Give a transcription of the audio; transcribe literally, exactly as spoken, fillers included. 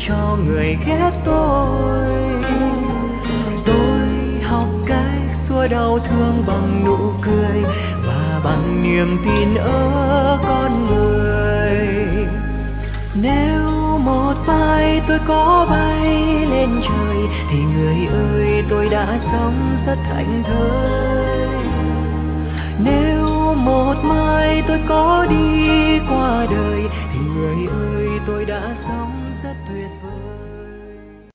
cho người ghét tôi. Tôi học cách xua đau thương bằng nụ cười và bằng niềm tin ở con người. Nếu một mai tôi có bay lên trời thì người ơi tôi đã sống rất thảnh thơi. Nếu một mai tôi có đi qua đời thì người ơi tôi đã sống